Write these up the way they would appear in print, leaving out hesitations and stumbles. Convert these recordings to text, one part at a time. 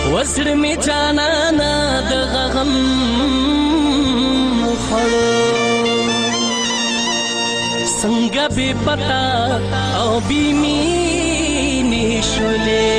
وزړه مې جانانه د غم وخوړو څنګه بې پتا او بې مینې شولې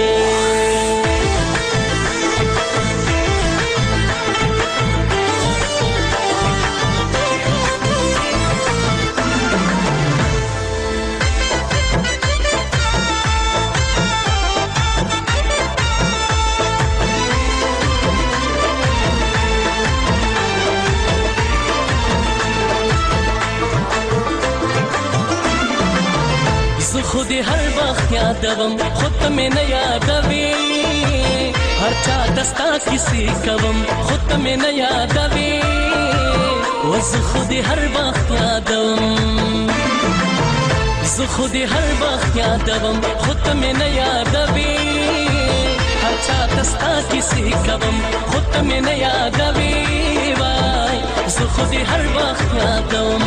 خود هر وخت یادوم خود ته مې نه یادوي هر چا دستا کیسې کوم خود ته مې نه یادوي زه خود هر وخت یادوم زه خود هر وخت یادوم خود ته مې نه یادوي هر چا دستا کیسې کوم خود ته مې نه یادوي وای زه خود هر وخت یادوم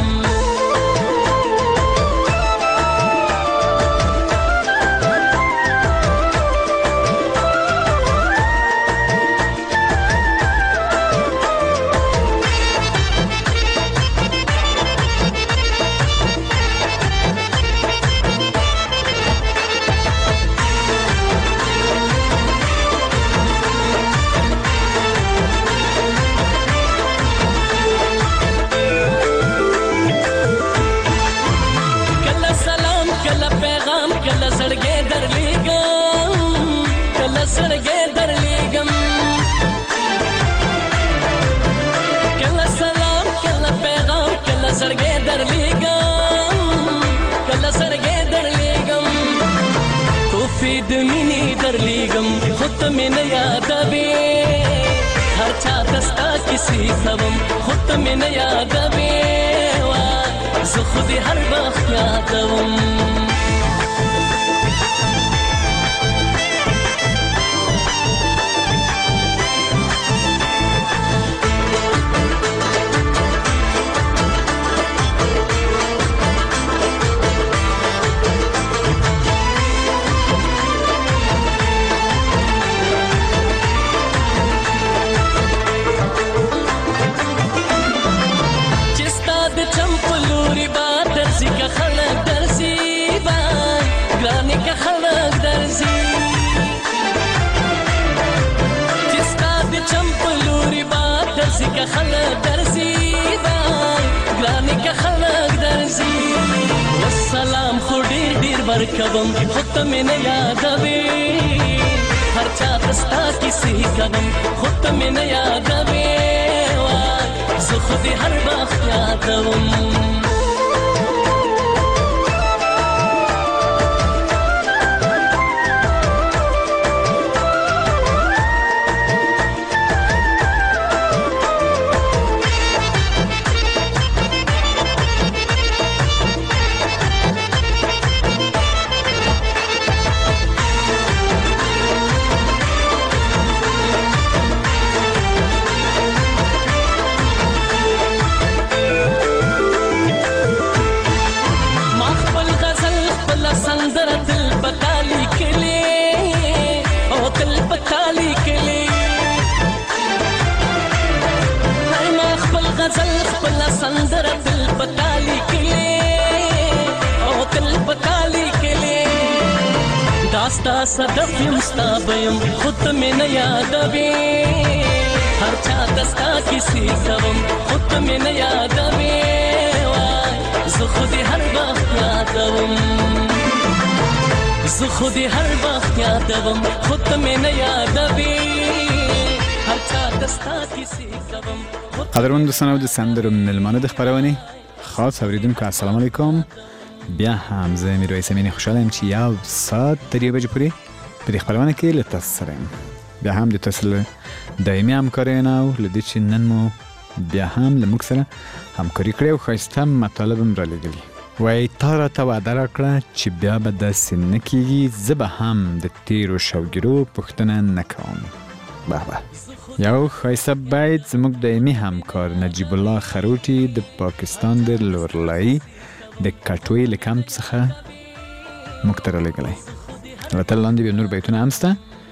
د مینې درلیږم خود ته مې نه یادوي هر چا ته ستا کیسې کوم خود ته مې نه یادوي زه خود یې هر وخت یادوم که خلق درزی بای گرانی که خلق درزی والسلام خو ډیر ډیر ورکوم خود ته مې نه یادوي هر چا ته ستا کیسې کوم خود ته مې نه یادوي زه خود یې هر وخت یادوم سندره تل پتالی کلی او تل پتالی کلی داستا صدف یم ستا بیم خود ته مې نه یادوي هر چا دستا کیسې کوم خود ته مې نه یادوي زه خود یې هر وخت یادوم زه خود یې هر وخت یادوم خود ته مې نه یادوي هر چا دستا کیسې کوم قدرمن دوستان او دوستان ملمانه د خبرونه خاص اوریدونکو السلام علیکم بیا هم زه میرویس امینی خوشحالم چې یو ساعت تر یو بجې پورې په دې خبرونه کې له تاسو سره یم بیا هم د تاسو دایمي همکاري نه او له دې چې نن مو بیا هم له موږ سره همکاري کړې او ښایسته مطالب هم رالیږلي وایي تا راته وعده راکړه چې بیا به داسې نه کېږي زه به هم د تیرو شوګیرو پوښتنه نه کوم به به یو ښایسته بیت زموږ دایمي همکار نجیب الله خروټي د پاکستان د لورلایي د کټوۍ له کمپ څخه موږ ته رالیږلی البته لاندې بیا نور بیتونه هم شته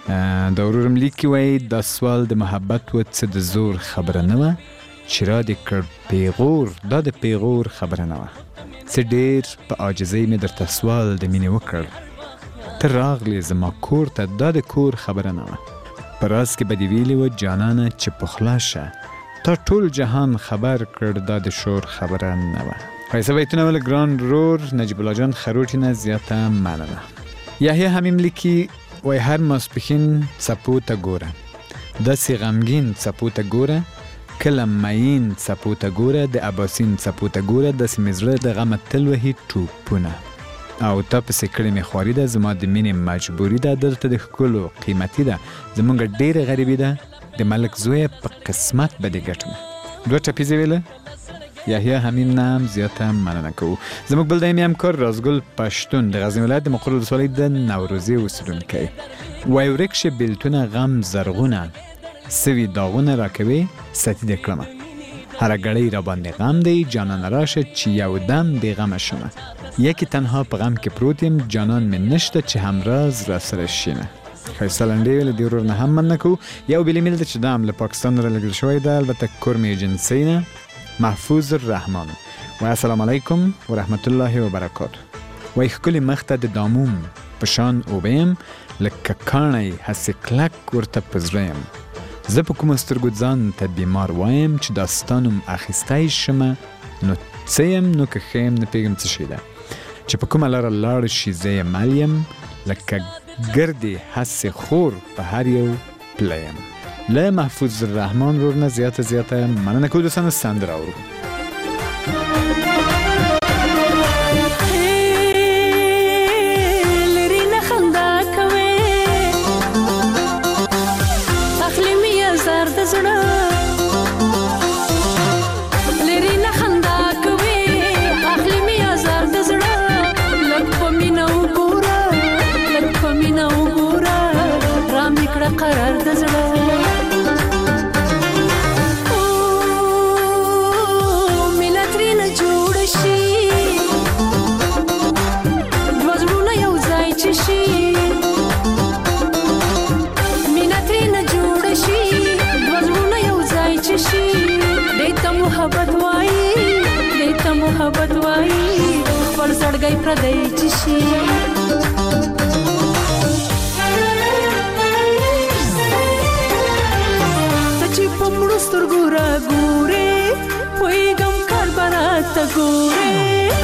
دا ورورم لیکي وایي دا سوال د محبت و څه د زور خبره نه وه چې را دې کړ پیغور دا د پیغور خبره نه وه څه ډېر په عاجزۍ مې درته سوال د مینې وکړ ته راغلې زما کور ته دا د کور خبره نه وه په راز کې به دې ویلې وه جانانه چې په خوله شه تا ټول جهان خبر کړ دا د شور خبره نه وه ښایسته بیتونه ولې ګران رور نجیب الله جان خروټي نه زیاته مننه یحیی حمیم لیکي وای هر ماسپښین څپو ته ګوره داسې غمګین څپو ته ګوره کله مین څپو ته ګوره د اباسین څپو ته ګوره داسې مې زړه د غمه تل وهي ټوپونه او تا پسې کړې مې خواري ده زما د مینې مجبوري ده دلته د ښکلو قیمتي ده زمونږ ډېره غریبي ده د ملک زویه په قسمت به دې ګټمه 2 ټپیزې ویله یحیی حمیم نه هم زیاته مننه کوو زموږ بل دایمي همکار رازګل پښتون د غزني ولایت د مقر ولسوالۍ د نوروزي اوسېدونکی وایي ورک شه بېلتونه غم زرغونه سوي داغونه راکوي ستی دې کړمه هره ګړۍ راباندې غم دی جانان راشه چې یو دم بې غمه شمه یکی تنها په غم کې پروت یم جانان مې نشته چې همراز را سره شینه ښایسته لنډې ویلې دې ورور نه هم مننه کوو یو بل ایمیل ده چې دا هم له پاکستان رالېږل شوی ده البته کورم ایجنسۍ نه محفوظ الرحمن و السلام علیکم و رحمت الله و برکاته وای ښکلي مخ ته د داموم په شان اوبه یم لکه کاڼی هسې کلک ورته په زړه یم زه په کومو سترګو ځان ته بیمار وایم چې دا ستا نوم اخیستی شمه نو څه یم نو که ښه یم نه پوهېږم څه شی ده چې په کومه لاره لاړ شي زه یې مل یم لکه ګردې هسې خور په هر یو پله یم له محفوظ الرحمن رور نه زیاته مننه کوو دوستانو سندره اورو محبت وای خپل سړګي پردی چی شي چې په مړو سترګو را ګورې پوهېږم کار به راته ګورې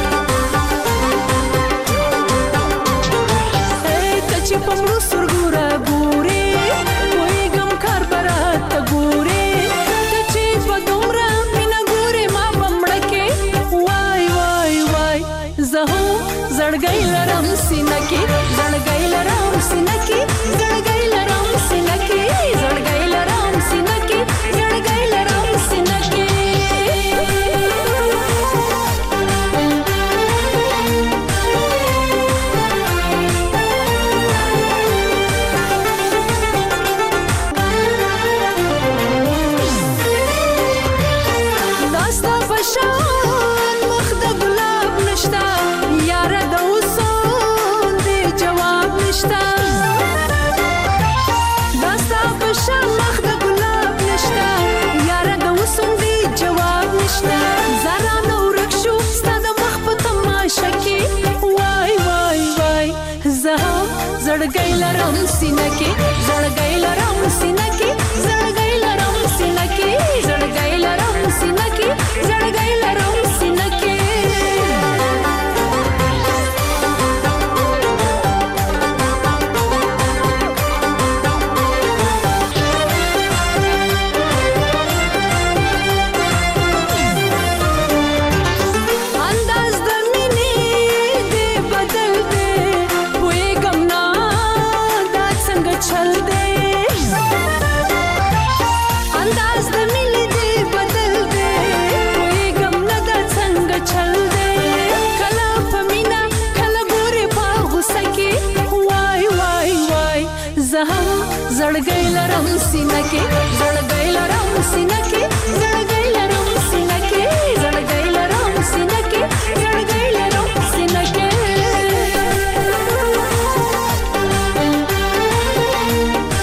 چې په مړو سترګو را ګورې پوهېږم کار به راته ګورې ته چې په دومره مینه ګورې ما به مړه کې وای وای وای زه هم زړګی لرم سینه کې زړګی لرم سینه کې زړګی لرم سینه کې زړګی لرم سینه کې زړګی لرم سینه کې داستا بشان مخ د ګلاب نشتا یاره د اوسون دی جواب نشتا داستا بشان مخ د ګلاب نشتا یاره د اوسون دی جواب نشتا زرا نو ورک شو ستا د مخ په تماشه کې وای وای وای زه زړګی لرم سینه کې زړګی لرم سینه کې زړګی لرم سینه کې زړګی لرم سینه کې زړګی لرم سینه کې انداز د مینې دې بدل دې پوهېږم نه دا څنګه چل دې انداز د مینې دې بدل دې پوهېږم نه دا څنګه چل دې کله په مینه کله ګورې په غوسه کې وای وای وای زه هم زړګی لرم سینه کې زړګی لرم سینه کې زړګی لرم سینه کې زړګی لرم سینه کې زړګی لرم سینه کې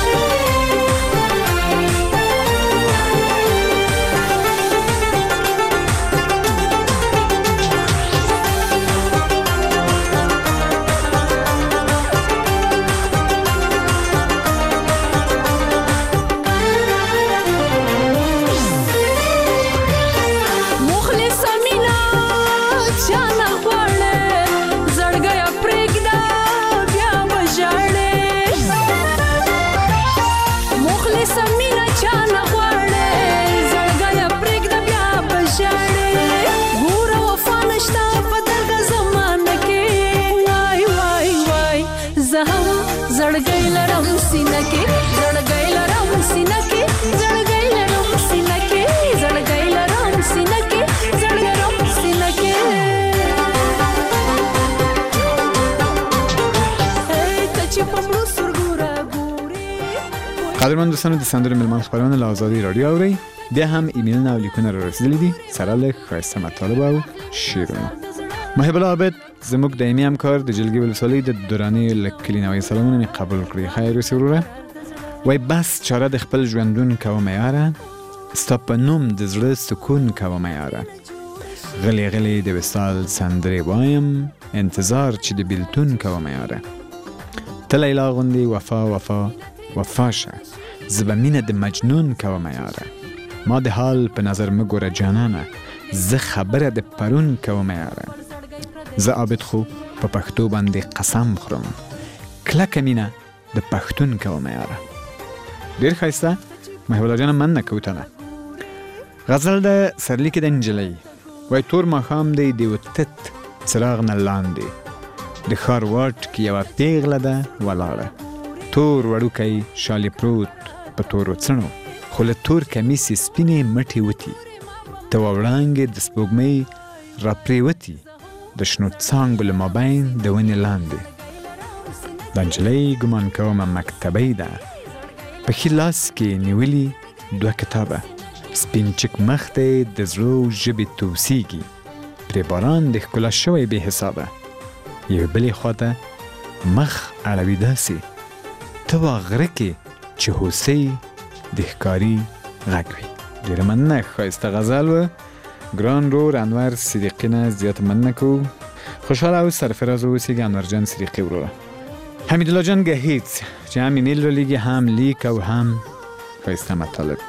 قدرمن دوستانو د سندرو ملمان خبرونه له آزادي رادیو اوري بیا هم ایمیلونه او لیکونه را رسیدلی دي سره له ښایسته مطالب او شعرونه. محب الله عابد زموږ دایمي همکار د جلګې ولسوالۍ د درانې له کلینوي سلامونه مې قبول کړي. خیر اوسې وروره. وای بس چاره د خپل ژوندون کومه یاره، ستا په نوم د زړه سکون کومه یاره. غلی غلی د وصال سندرې وایم، انتظار چې د بیلتون کومه یاره. ته لیلا غوندې وفا وفا وفا شه، زه به مینه د مجنون کومه یاره. ما د حال په نظر مه ګوره جانانه، زه خبره د پرون کومه یاره. زه عابد خو په پښتو باندې قسم خورم، کلکه مینه د پښتون کومه یاره. ډېر ښایسته محب الله جانه، مننه کوتنه. غزل د سرلیک د نجلۍ. وای تور ماښام دی د یو تت څراغ نه لاندې، د ښار واټ کې یوه پیغله ده ولاړه. تور وړوکی شالې پروت په تورو څڼو، خو له تور کمیس یې سپینې مټې وتي. ته وړانګې د سپوږمۍ راپرېوتي، د شنو څانګو له مابین د ونې لاندې. دا نجلۍ ګمان کومه مکتبۍ ده، په ښي لاس کې نیولي دوه کتابه. سپین چک مخ دی د زړه ژبې توسیږي، پرې باران د ښکلا شوی بې حسابه. یوې بلې خواته مخ اړوي داسې، ته وا غره کې چې هوسۍ د ښکاري غږ وي. ډېره مننه، ښایسته غزل و. ګران رور انور صدیقي نه زیاته مننه کوو. خوشحاله او سرفراز اوسیږي انورجان صدیقي وروره. حمیدالله جان ګهیځ چې هم ایمیل را لیږي، هم لیک او هم ښایسته مطالب.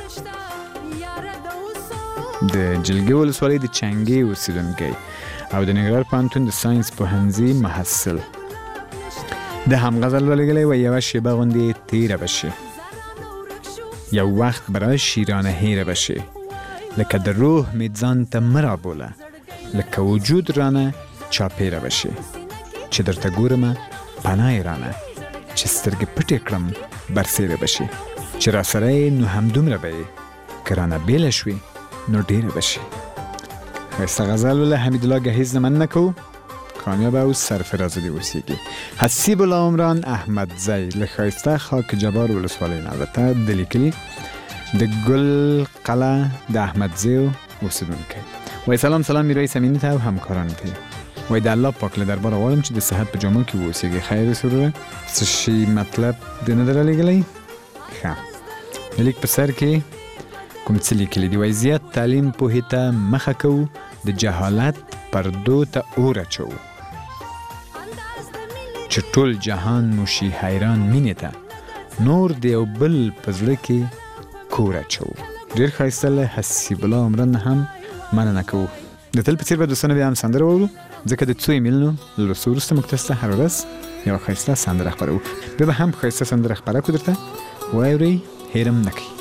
د جلګې ولسوالۍ د چنګې اوسېدونکی او د ننګرهار پوهنتون د ساینس پوهنځي محصل. د هم غزل ولېږلی و یوه شیبه غوندې تیره بشي، یو وخت به راشي رانه هیره بشي. لکه د روح مې ځان ته مه رابوله، لکه وجود رانه چاپېره بشي. چې درته ګورمه پناه یې رانه، چې سترګې پټې کړم برسېره بشي. چې را سره یې نو همدومره به یې، که رانه بېله شوې نو ډېره بشي. ښایسته غزل له حمیدالله ګهیځ نه مننه کوو. کامیاب او سرفرازه دې اوسیږي. حسیب الله عمران احمدزی له ښایسته خاک جبار ولسوالۍ نه، البته د لیکلي د ګل قلعه د احمدزیو اوسېدونکی. وایي سلام سلام میرویس امیني ته او همکارانو ته. وایي د الله پاک له درباره غواړم چې د صحت په جامو کې واوسیږي. خیر اوسې وروره. څه شي مطلب دې نه در رالیږلی؟ ښه، د لیک په سر کې کوم څه لیکلي دي. وایي زیات تعلیم پوهې ته مخه کوو، د جهالت پردو ته اور اچوو، چې ټول جهان مو شي حیران مینې ته، نور د یو بل په زړه کې کور اچوو. ډېر ښایسته له حسیب الله عمران نه هم مننه کوو. د تل په څېر به دوستانو بیا هم سندره واورو، ځکه د څو ایمیلونو له لوستو وروسته موږ تاسو ته هره ورځ یوه ښایسته سندره خپروو. بیا به هم ښایسته سندره خپره کړو درته، واورئ، هېرم نه کوي.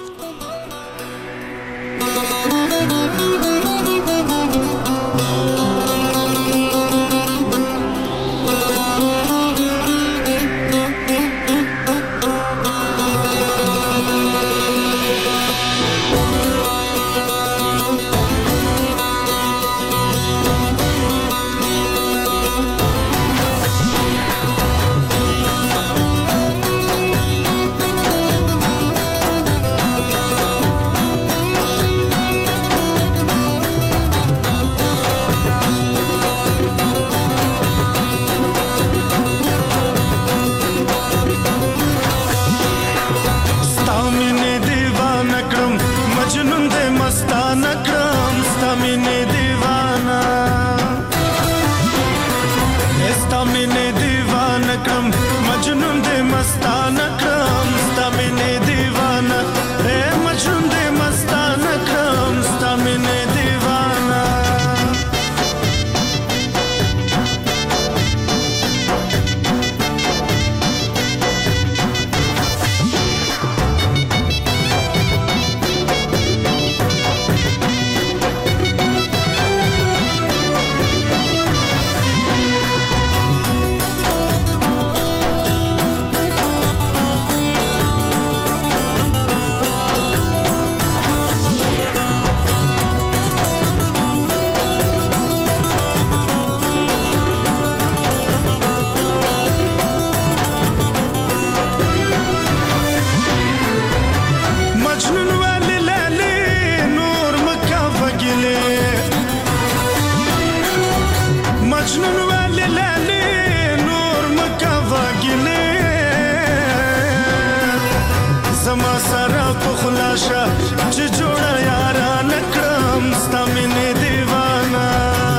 راشه چې جوړه یاره نکړم ستا مینې دیوانه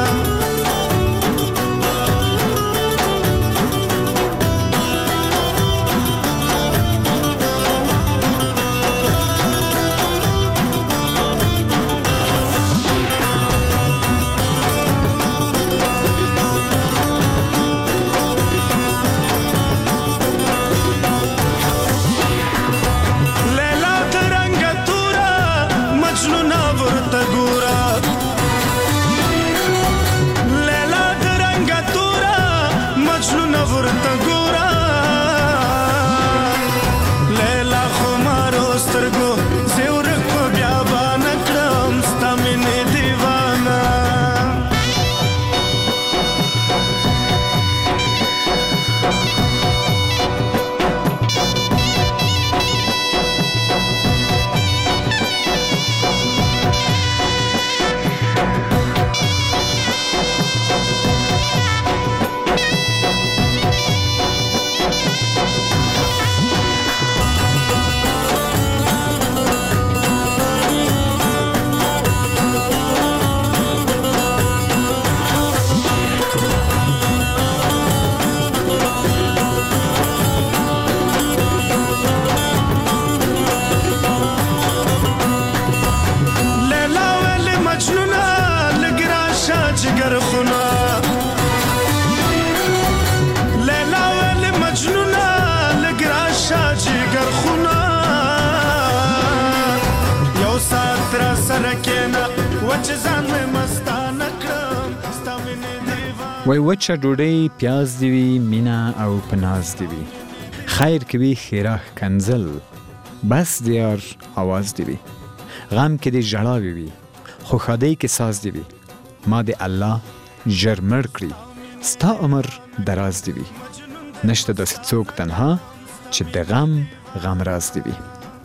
وای وچه ډوډۍ پیاز دی وي مینه او پناز دی وي خیر کوي خیره کنزل بس دیار آواز دی وي غم کې دی ژړاوي وي خو ښادۍ کې ساز دی وي ما دی الله ژر مړ کړي ستا عمر دراز دی وي نشته داسې څوک تنها چې د غم راز دی وي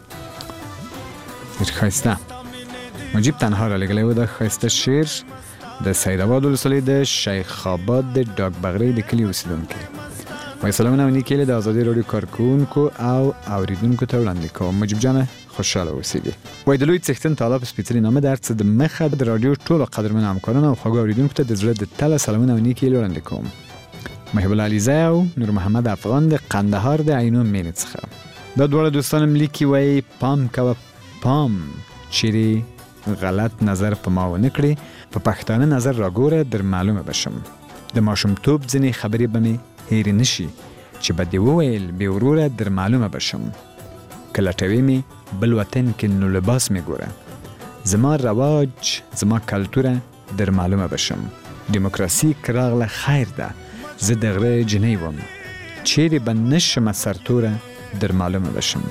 ډېر ښایسته مجیب تنها را لګلی و دا ښایسته شعر د سید آباد ولسوالۍ د شیخ آباد د ډاک بغرۍ د کلي اوسېدونکی وایي سلامونه او نیکې د ازادي راډیو کارکوونکو او اورېدونکو ته وړاندې کوم مجیب جانه خوشحاله اوسېږي وایي د لوی څښتن تعالی په سپېڅلي نامه د هر څه د مخه د راډیو ټولو قدرمنو همکارانو او خواږه اورېدونکو ته د زړه د تله سلامونه او نیکې وړاندې کوم محب الله علیزی او نور محمد افغان د قندهار د عینو مینې څخه دا دواړه دوستان هم لیکي وایي پام کوه پام چیرې غلط نظر په ما ونه کړې په پښتانه نظر راګوره در معلومه بشم د ماشومتوب ځینې خبرې به مې هېرې نشي چې به دې وویل بې وروره در معلومه بشم که لټوې مې بل وطن کې نو لباس مې ګوره زما رواج زما کلتوره در معلومه بشم دیموکراسي که راغله خیر ده زه د غره جنۍ وم چیرې به نشمه سرتوره در معلومه بشم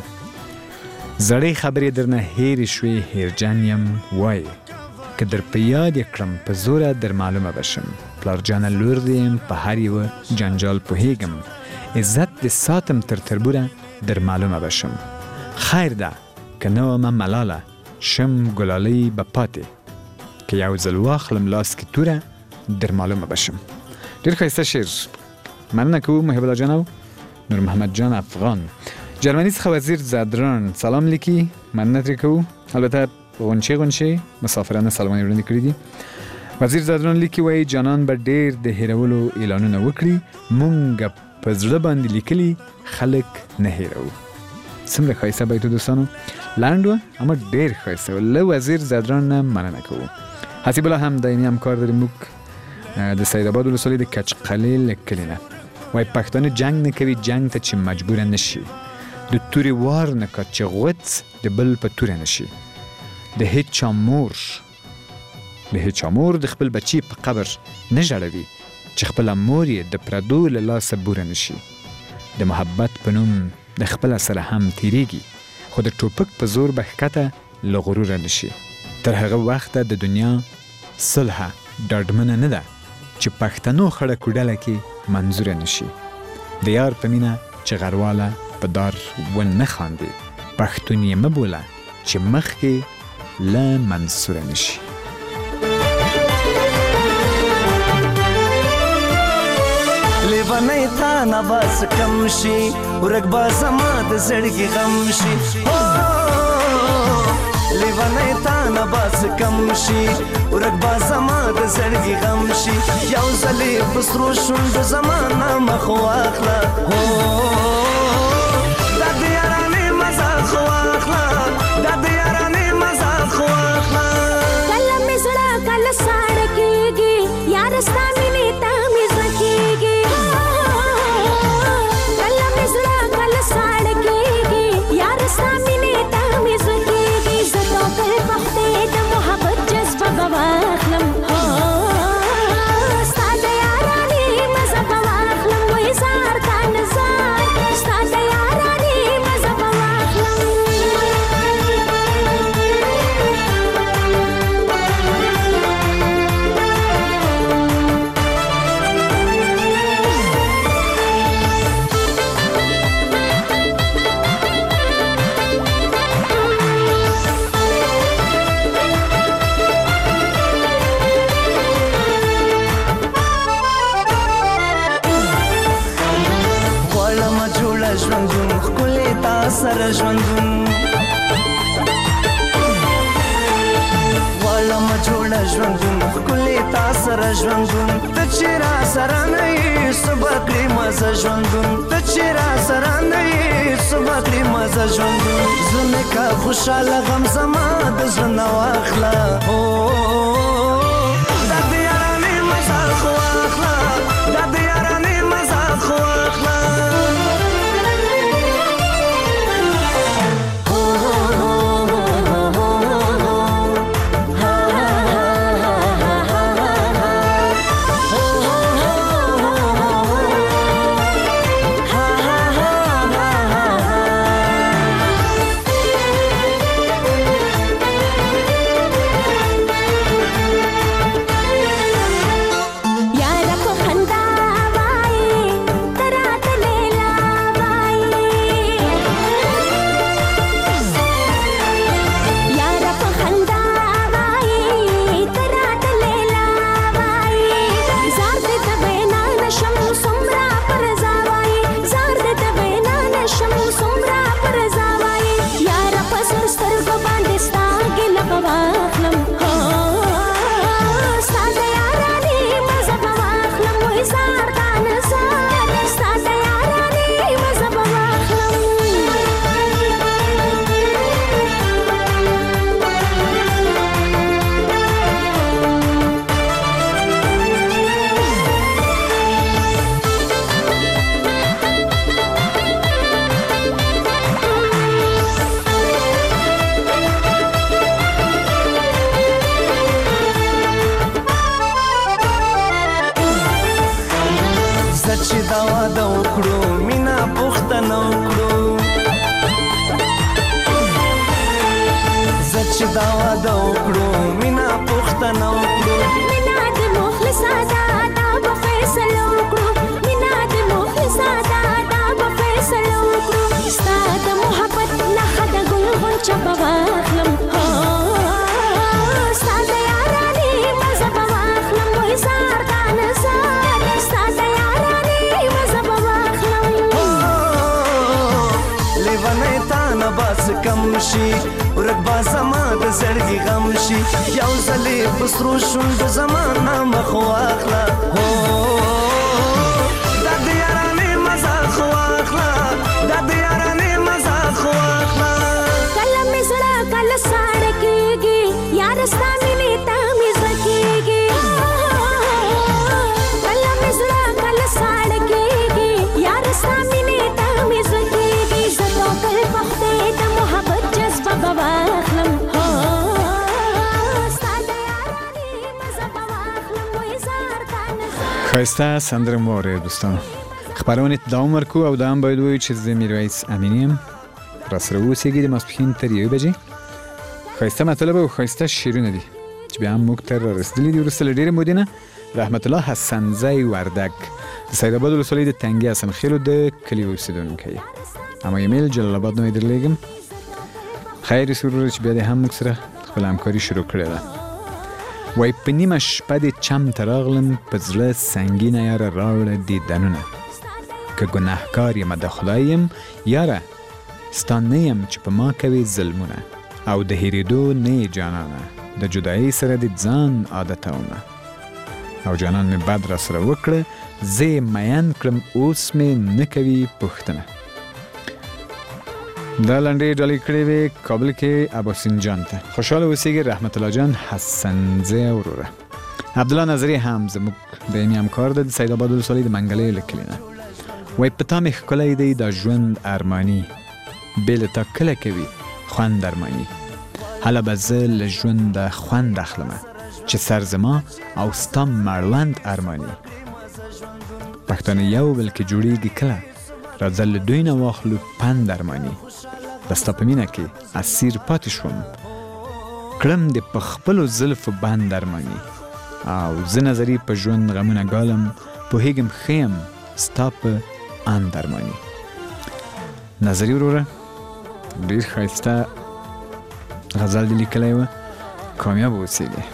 زړې خبرې درنه هېرې شوې هېرجن یم وایي که در په یاد یې کړم په زوره در معلومه بشم پلار جانه لور دې یم په هر یوه جنجال پوهېږم عزت دې ساتم تر تربوره در معلومه بشم خیر ده که نه ومه ملاله شم ګلالۍ به پاتې که یو ځل واخلم لاس کې توره در معلومه بشم ډېر ښایسته شعر مننه کوو محب الله جان او نور محمد جان افغان جرمني څخه وزیر زادران سلام لیکي مننه ترې کوو البته غونچې مسافرانه سلامونه وړاندې کړي دي وزیر زادران لیکي وایي جانان به ډېر د هېرولو اعلانونه وکړي مونږ په زړه باندې لیکلي خلک نه هېروو څومره ښایسته بیتو دوستانو لنډ وه اما ډېر ښایسته و له وزیر زادران نه مننه کوو حسیب الله هم دایمي همکار لري موږ د سید آباد ولسوالۍ د کچقلې له کلي نه وایي پښتانه جنګ نه کوي جنګ ته چې مجبوره نه شي د تورې وار نه که چې غوڅ د بل په توره نه شي د هیچا مور د خپل بچی په قبر نه ژړوي چې خپله مور یې د پردو له لاسه بوره نه شي د محبت په نوم د خپله سره هم تیریږي خو د ټوپک په زور به ښکته له غروره نه شي تر هغه وخته د دنیا صلح ډاډمنه نه ده چې پښتنو خړه کوډله کې منظوره نه شي د یار په مینه چې غرواله په دار ونه خاندي پښتون یې مه بوله چې مخکې له منصوره نه شي لیونی تا نواز کم شي ورک با زما د زړګي غم شي لیونی تا نه باس کم شي ورک با زما د زړګي غم شي یو ځلې په سرو شونډو زما نه مخ واخله دا د یارانې مزه خو واخله دا د یارانې مزه خو واخله کله مې زړه کله ساړه کېږي یار ستا مینې ته مې زړه کېږي کله مې زړه کله ساړه کېږي یار ستا مینې ته مې زړه کېږي زه توکل په خدای د محبت جذبه به واخلم ستا د یارانې مزه به واخلم وایي زار تا نه زار ستا د یارانې مزه به واخلم ژوندون ښکلې تا سره ژوندون غواړم جوړه ژوندون ښکلې تا سره ژوندون ته چې را سره نه یې څه به کړې مزه ژوندون ته چې را سره نه یې څه به کړې مزه ژوندون زړه مې که خوشحاله غم زما د زړه نه واخله دا د یارانې مزه خو واخله دا د یارانې مزه خو واخله دا واده وکړو مینا پوښتنه وکړو مینا د مخلصه دا به فیصله وکړو مینا د مخلصه دا به فیصله وکړو ستا د محبت نښه د ګل غونچه به واخلم ستا د یارانې مزه به واخلم وایي زار تا نه زار ستا د یارانې مزه به واخلم لیونی تا نه باس کم شي ورک با زما د زړګي غم شي یو ځلې په سرو شونډو زما نه مخ واخله دا د یارانې مزه خو واخله دا د یارانې مزه خو واخله کله مې زړه کله ساړه کېږي یار ستا مینې ته مې زړه کېږي کله مې زړه کله ساړه کېږي یار ستا مینې ته مې زړه کېږي زه توکل په خدای د محبت جذبه به واخلم ښایسته سندره مو واورید دوستانو خپرونې ته دوام ورکوو او دا هم باید ووایو چې زه میرویس امینی یم راسره اوسېږي د ماسپښین تر 1 بجې ښایسته مطلب او ښایسته شعرونه دي چې بیا هم موږ ته رارسېدلي دي وروسته له ډېرې مودې نه رحمت الله حسنزی وردک د سیدآباد ولسوالۍ د تنګي حسنخیلو د کلي اوسېدونکی اما ایمیل جلال آباد نه یې درلیږم خیر سرور چې بیا دې هم موږ سره خپله همکاري شروع کړې ده وای په نیمه شپه دې چم ته راغلم په زړه سنګینه یاره راوړه دیدنونه که ګنهکار یم د خدای یم یاره ستا نه یم چې په ما کوې ظلمونه او د هېرېدو نه جانانه د جدایۍ سره د ځان عادتومه او جانان مې بد را سره وکړه زه یې مین کړم اوس مې نه کوي پوښتنه. دا لنډې ډالۍ کړې وې کابل کې اباسین جان ته. خوشحاله اوسېږي رحمت الله جان حسنزی وروره. عبدالله نظری هم زموږ دایمي همکار ده د سید آباد ولسوالۍ د منګلۍ له کلي نه. وایي په تا مې ښکلی دی دا ژوند ارماني بې له تا کله کوي خوند ارماني هله به زه له ژونده خوند اخلمه چې سر زما او ستا مړوند ارماني. پښتانه یو بل کې جوړېږي کله راځه له دوی نه واخلو پند ارماني د ستا په مینه کې اسیر پاتې شوم کړم د په خپلو زلفو بند ارماني او زه نظري په ژوند غمونه ګالم پوهېږم ښه یم ستا په اند ارماني. نظري وروره ډېر ښایسته غزل دې لیکلی وه کامیاب اوسېږي.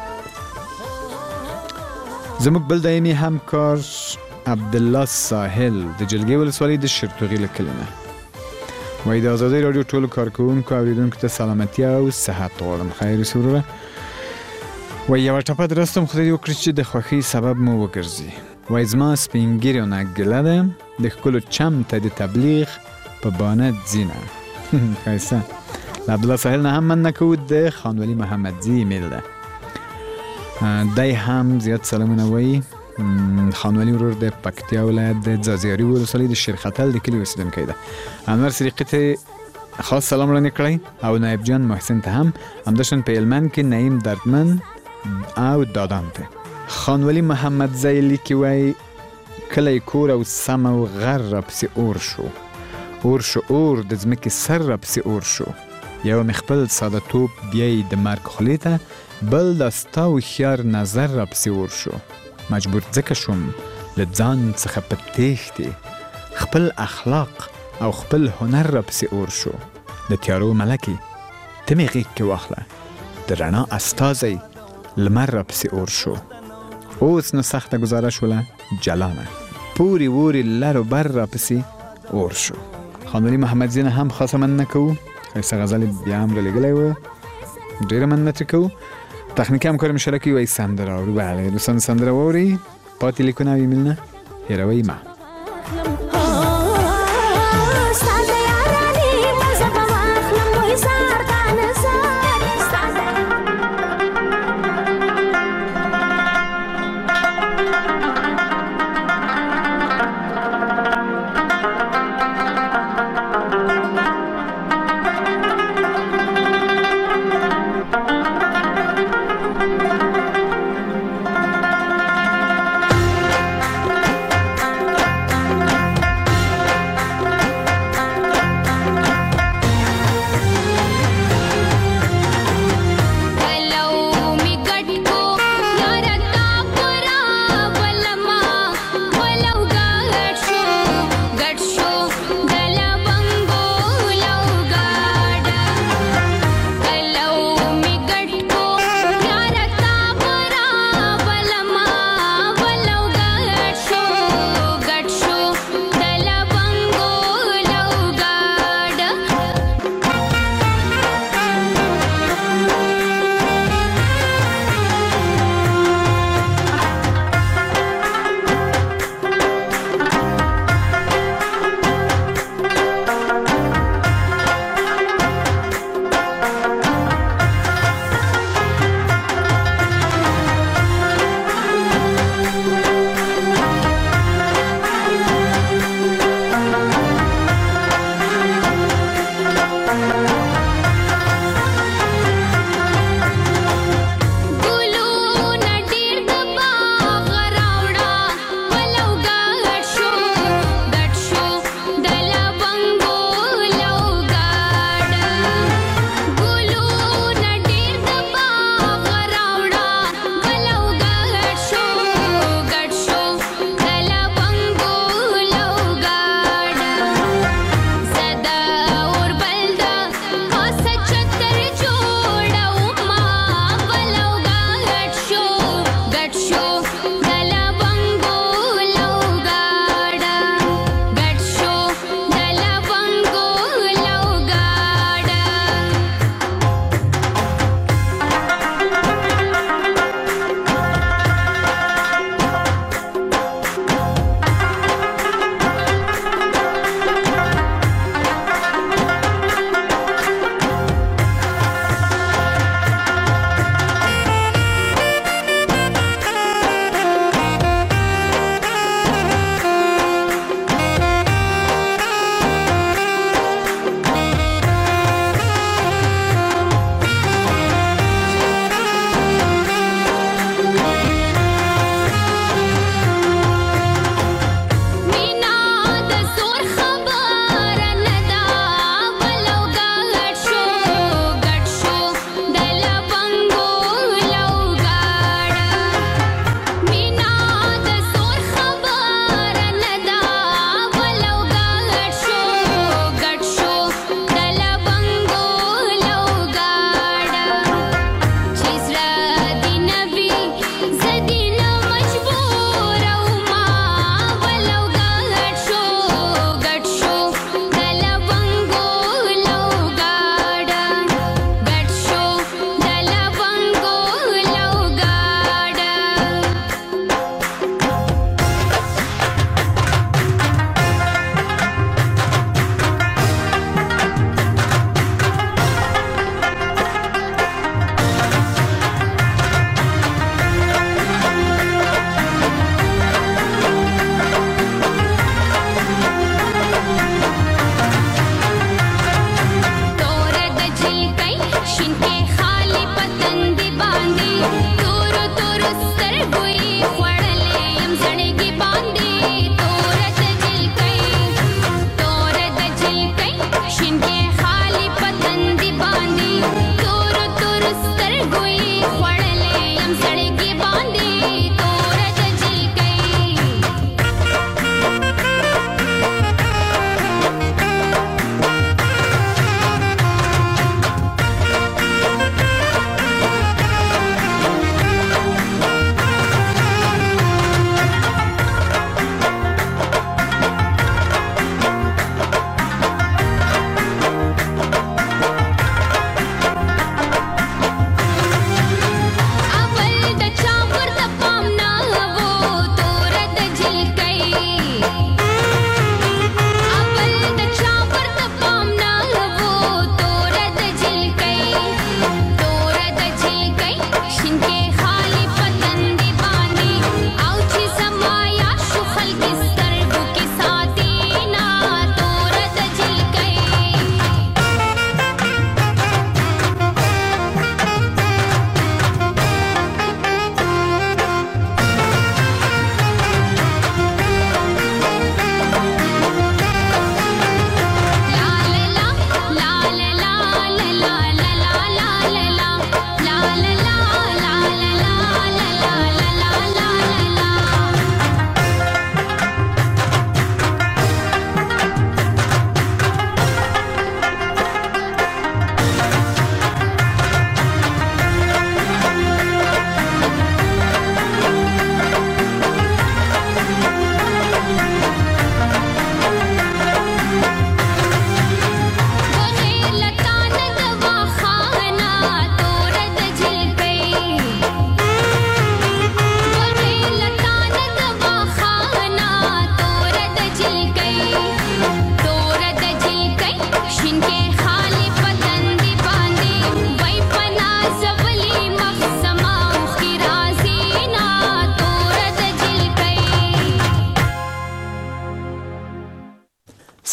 زموږ بل دایمي همکار عبدالله ساحل د جلګې ولسوالۍ د شرتوغي له کلي نه وایي د ازادۍ راډیو ټولو کارکوونکو اورېدونکو ته سلامتي او صحت غواړم. خیر اوسې وروره. وایي یوه ټپه درستم خدای دې وکړي چې د خوښۍ سبب مو وګرځي. وایي زما سپین ږیرو نه ګیله ده د ښکلو چم ته د تبلیغ په بانه ځینه. ښایسته. د عبدالله ساحل نه هم مننه کوو د خانولي محمدزي ایمیل ده. دی هم زیات سلامونه وایي. خانولي ورور د پکتیا ولایت د ځاځیاري ولسوالۍ د شیرخطل د کلي اوسېدونکی ده. انور صدیقي ته خاص سلام وړاندې کړی او نایب جان محسن ته هم همداشان په هلمند کې نعیم دردمن او دادان ته. خانولي محمدزی لیکي وایي کلی کور او سم او غر راپسې اور شو اور شو اور د ځمکې سر راپسې اور شو یو مې خپل ساده توب بیایي د مرګ خولې ته بل د ستا هوښیار نظر راپسې اور شو مجبور ځکه شوم له ځان څخه په تېښتې خپل اخلاق او خپل هنر راپسې اور شو د تیارو ملکې ته مې غېږ کې واخله د رڼا استازی لمر راپسې اور شو اوس نو سخته ګزاره شوله جلانه پورې وورې لر و بر راپسې اور شو. خانولي محمدزي نه هم خاصه مننه کوو. ښایسته غزل بیا هم رالیږلی و ډېره مننه ترې کوو. تخنیکي همکار مشترکي وایي سندره اورو. بله دوستان سندره واورئ پاتې لیکونه او ایمیلونه هېروئ مه.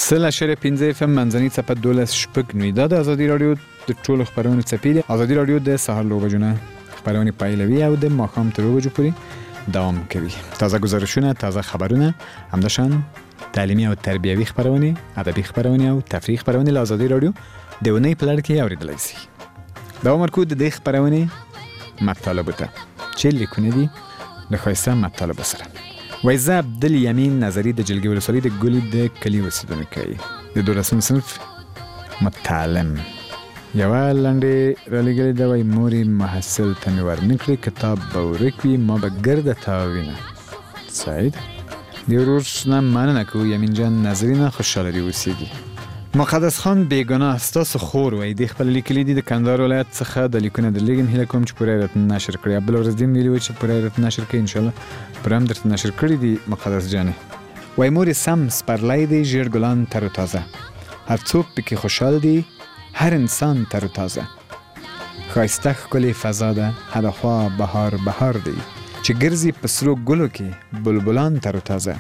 3.15 FM منځنۍ څپه 12.9 دا د ازادي رادیو د ټولو خبرونو څپې دي. ازادي رادیو د سهار له 9 بجو نه خبرونه پیلوي او د ماښام تر 2 بجو پورې دوام کوي. تازه گزارشونه، تازه خبرونه، همداشان تعلیمي او تربیوي خبرونه، ادبي خبرونه او تفریحي خبرونه له ازادي رادیو د ونې په لړ کې اوریدلای شي. دا مرکو د دې خبرونه مطالب ته چې لیکونه دي د خاصه مطالب سره. وایزه عبدالیمین نظری د جلگی ولسوالی د ګلی د کلی اوسیدونکی د 12 صنف متعلم. یوه لنډې رالیږلې ده، وایي مورې محصل ته مې ورنکړې کتاب به ورک وي ما به ګرده تا وینه. سعید د ورور نه مننه کوو. یمین جان نظری نه خوشحاله دي اوسیږي. مقدس خان بیگانه ستاسو خور وایي د خپل لیکلي دي د کندهار ولایت څخه د لیکونه درلیږم هیله کوم چې پوره راته نشر کړي. عبدالرزدین ویلي و چې پوره راته نشر کړي، انشاءالله پوره هم درته نشر کړي دي مقدس جانې. وایي مورې سم سپرلی دی ژیړ ګلان تر و تازه، هر څوک پکې خوشحال دی هر انسان تر و تازه. ښایسته ښکلې فضا ده هرخوا بهار بهار دی چې ګرځي په سرو ګلو کې بلبلان تر و تازه.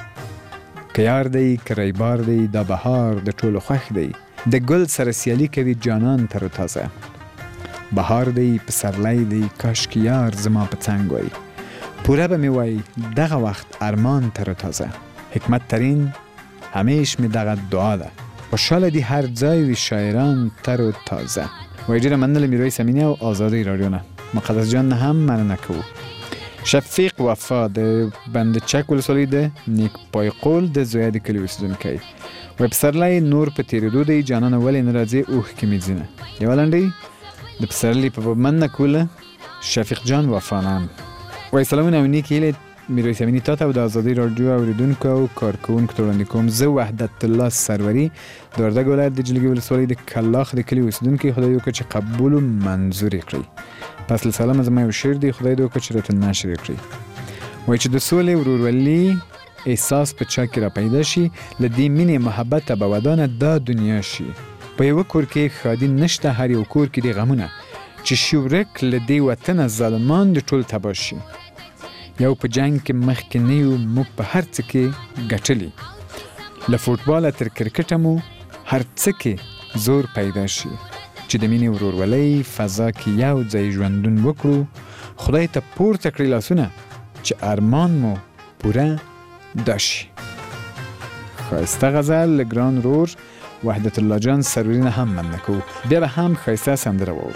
که یار دی که ریبار دی دا بهار د ټولو خوښ دی د ګل سره سیالي کوي جانان تر و تازه. بهار دی پسرلی دی کاش که یار زما په څنګ وای پوره به مې وای دغه وخت ارمان تر و تازه. حکمت ترین همیش می دغه دعا ده خوشحاله دی هر ځای وي شاعران تر و تازه. وای ډېره مننه میرویس امینی او آزادی رادیو نه. مقدس جان نه هم مننه کوو. شفیق وفا د بندچک ولسوالۍ د نیک پای قول د زویه د کلي اوسیدونکی. وایي پسرلی نور په تېرېدو دی جانانه ولې نه راځې اوښکې مې ځینه. یوه لنډۍ د پسرلي په باب مننه کوله شفیق جان وفا نه. وایي سلامونه او نیکې هیلې میرویس امیني تا ته او د ازادي رادیو اورېدونکو او کارکوونکو ته وړاندې کوم. زه وحدت الله سروري د وردګ ولایت د جلگې ولسوالۍ د کلاخ د کلي اوسیدونکی. خدای وکړه چې قبول و منظور یې کړئ. پس له سلامه زما یو شعر دی خدای دې وکړه چې راته نشر یې کړئ. وایي چې د سولې ورورولي احساس په چا کې را پیدا شي له دې مینې محبته به ودانه دا دنیا شي. په یوه کور کې ښادي نشته هر یو کور کې دې غمونه چې شي ورک له دې وطنه ظالمان د ټول تباه شي. یو په جنګ کې مخکې نه یو موږ په هر څه کې ګټلي له فوټباله تر کرکټه مو هر څه کې زور پیدا شي چې د مینې ورورولۍ فضا کې یو ځای ژوندون وکړو خدای ته پورته کړي لاسونه چې ارمان مو پوره داشي. ښایسته غزل له ګران رور وحدت الله جان سروري نه هم مننه کوو. بیا به هم ښایسته سندره واورو.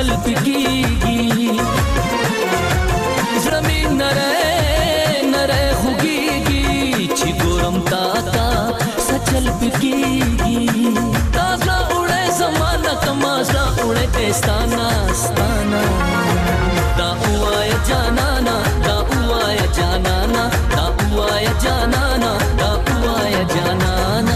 سچل پکیږي زړه مې نری خوږیږي چې ګورم تا سچل پکیږي تا زړه وړې زمانه کما زړه وړې دستانا ستانا دا وایا جانانا دا وایا جانانا دا وایا جانانا دا وایا جانانا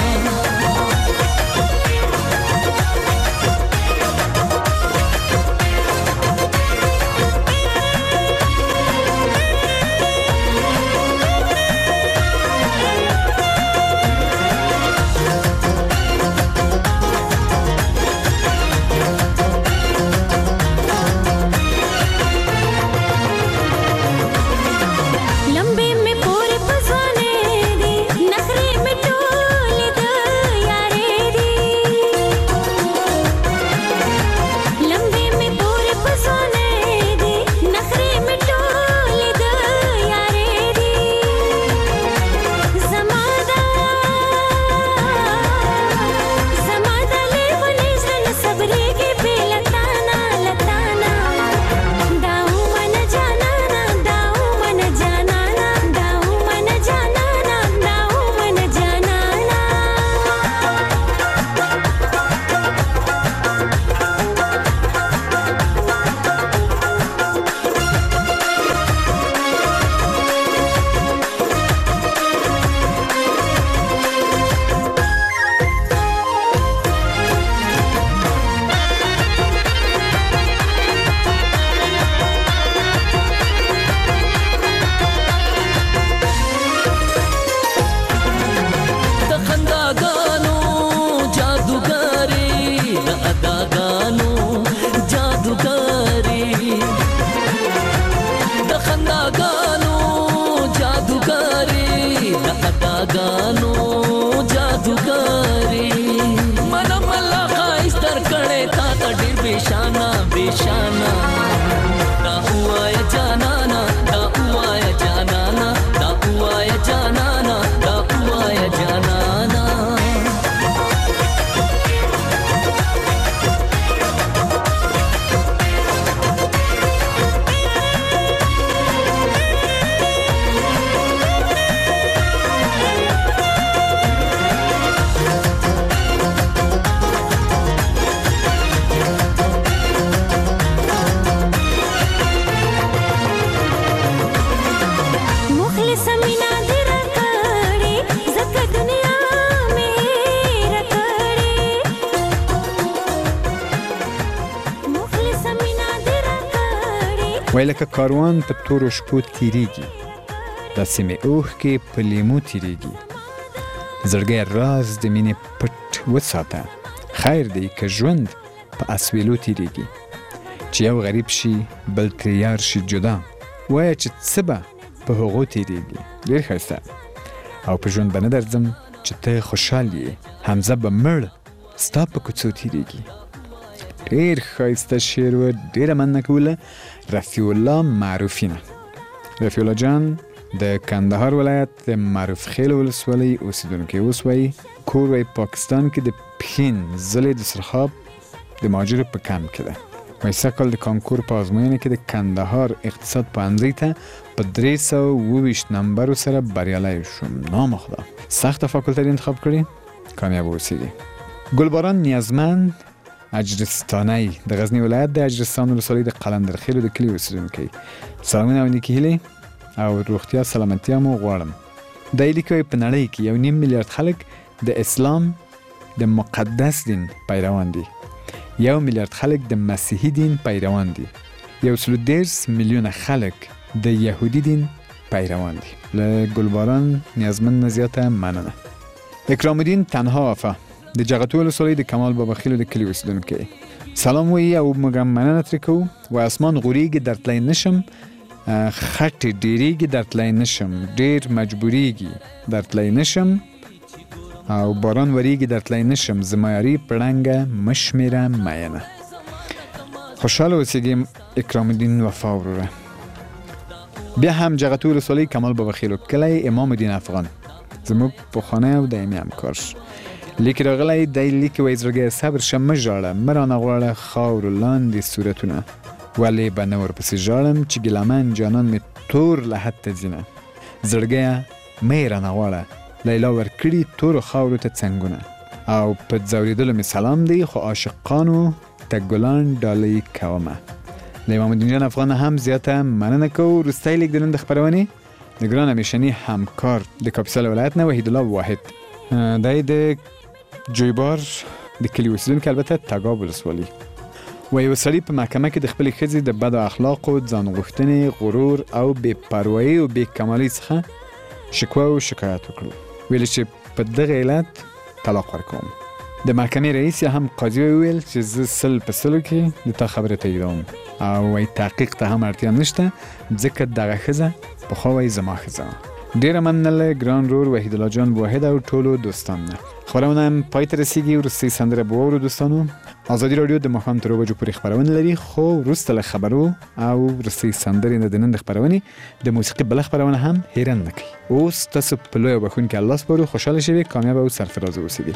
وای لکه کاروان په تورو شپو تیریږي د سیمې اوښ کې په لیمو تیریږي زړګی راز د مینې پټ وساته خیر دی که ژوند په اسویلو تیریږي چې یو غریب شي بل ترې یار شي جدا وایه چې څه به په هغو تیریږي ډېر ښایسته او په ژوند به نه درځم چې ته خوشحال یې حمزه به مړ ستا په کوڅو تیریږي ډېر ښایسته شعر و ډېره مننه کوله رفیع الله معروفی نه رفیع الله جان د کندهار ولایت د معروف خیل ولسوالۍ اوسیدونکی اوس وایي کور وایي پاکستان کې د پښین ضلع د سرخاب د مهاجرو په کمپ کې ده وایي سږکال د کانکور په ازموینه کې د کندهار اقتصاد پوهنځۍ ته په 327 نمبرو سره بریالی شوم نامخدا سخته فاکولته انتخاب کړي کامیاب اوسیږي ګلباران نیازمند اجرستانی د غزنی ولایت د اجرستان ولسوالۍ د قلندرخیلو د کلي اوسیدونکی سلامونه او نیکې هیلې او روغتیا سلامتیا مو غواړم دا لیکوي په نړۍ کې 1.5 میلیارد خلک د اسلام د مقدس دین پیروان دي 1 میلیارد خلک د مسیحي دین پیروان دي 1.3 میلیون خلک د یهودي دین پیروان دي له ګلباران نیازمند زیاته مننه اکرام الدین تنها وفا د جغتو ولسوالۍ د کمال بابا خیلو د کلي اوسیدونکی سلام وایي او موږ مننه ترې کوو و اسمان غوریږي درتلی نشم خټې ډېریږي درتلی نشم ډېر مجبوریږي درتلی نشم او باران وریږي درتلی نشم زما یاري پړنګه مشمېره مینه خوشحاله اوسېږي اکرام الدین وفا وروره بیا هم جغتو ولسوالۍ کمال بابا خیلو کلی امام الدین افغان زموږ پخوانی او دایمي همکار لیک راغلی دی لیک وای زړګی صبر شه مه ژاړه مه رانه غواړه خاورو لاندې صورتونه ولې به نه ورپسې ژاړم چې ګیلمن جانان مې تور له حد ته ځینه زړګیه مه یې رانه غواړه لیلا ورکړي تورو خاورو ته څنګونه او په ځورېدلو مې سلام دی خو عاشقانو ته ګلان ډالۍ کومه له امام الدین جان افغان هم زیاته مننه کوو وروستی لیک د نن د خپرونې د ګران همیشني همکار د کاپیسا له ولایت نه وحید الله واحد دی د جویبار د کلي اوسېدونکی البته تګاب ولسوالي و یو سړي په محکمه کې د خپلې ښځې د بدو اخلاقو ځان غوښتنې غرور او بې پروایي او بې کمالۍ څخه شکوه او شکایت وکړو ویل چې په دغه علت طلاق ورکوم د محکمې رئیس هم قاضي وویل چې زه 100 په 100 کې د تا خبره تاییدوم او وایي تحقیق ته هم اړتیا نشته ځکه دغه ښځه پخوا وایي زما ښځه ډیره مننه له ګران رور وحید الله جان واحد او ټولو دوستانو خبرونه هم پای ته رسیږي وروستۍ سندره به واورو دوستانو ازادي رادیو د ماښام تر 2 بجو پورې خبرونه لري خو وروسته له خبرو او وروستۍ سندرې نه د نن د خبرونې د موسیقي بله خبرونه هم هیرن نه کوي اوس تاسو په لوی او بخښونکي الله سپارو خوشحاله شئ کامیاب او سرفراز اوسئ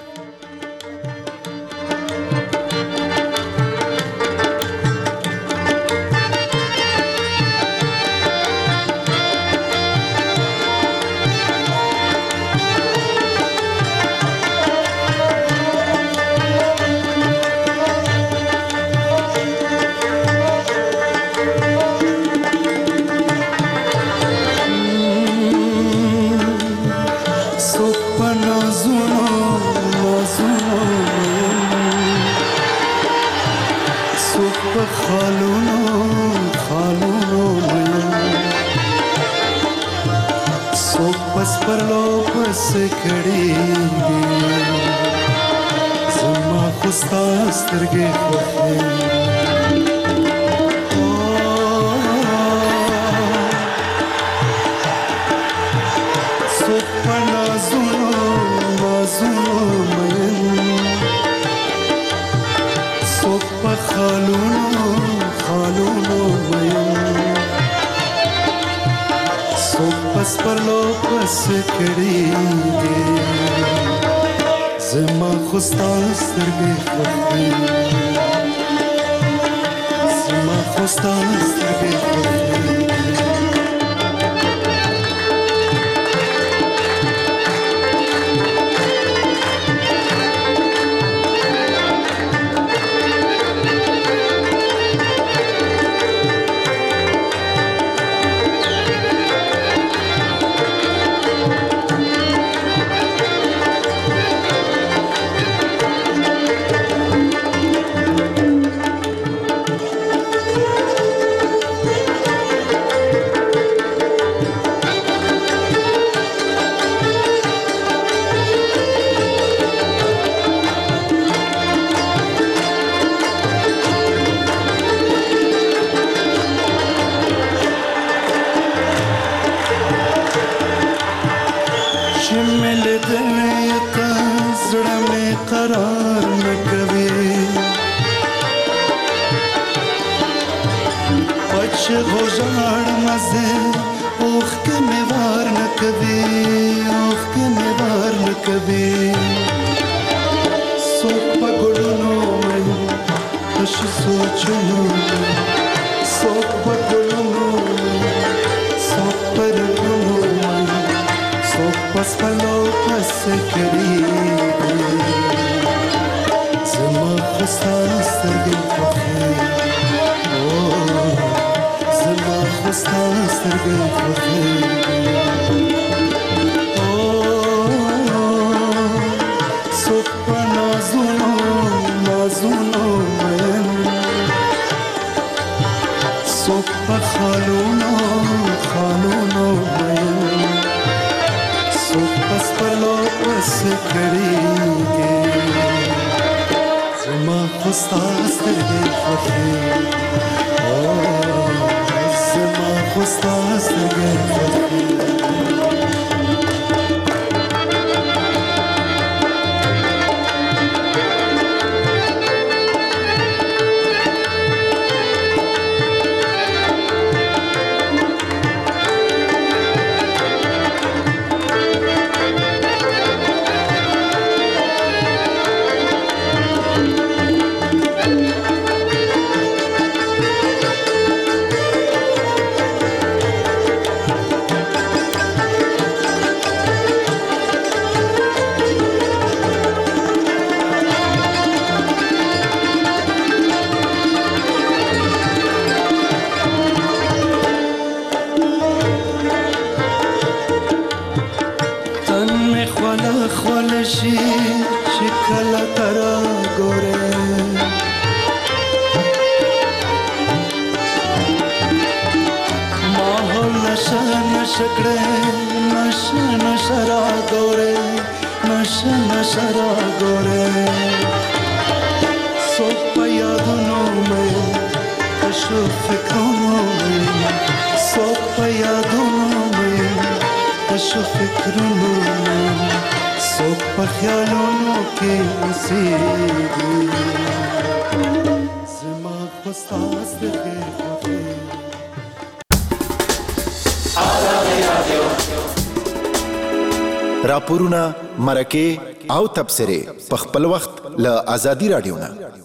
شکړې نشه نشه را ګورې نشه نشه را ګورې څوک په یادونو مې تشو فکرونو مې څوک په یادونو مې تشو فکرونو مې څوک په خیالونو کې اوسېږي زما خو ستاسو د راپورونه مرکه او تبصره په خپل وخت له آزادي رادیو نه